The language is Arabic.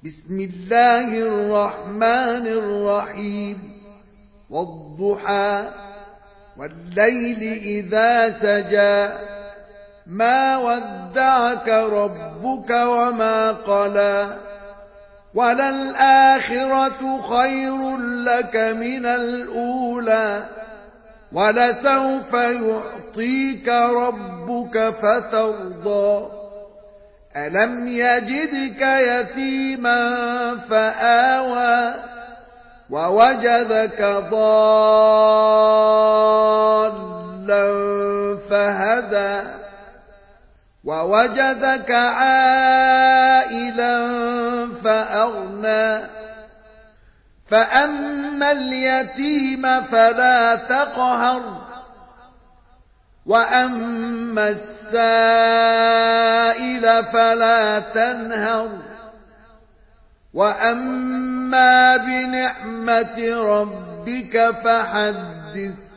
بسم الله الرحمن الرحيم والضحى والليل إذا سجى ما ودعك ربك وما قلى وللآخرة خير لك من الأولى ولسوف يعطيك ربك فترضى ألم يجدك يتيما فآوى ووجدك ضالا فهدى ووجدك عائلا فأغنى فأما اليتيم فلا تقهر وأما السائل فلا تنهر وأما بنعمة ربك فحدث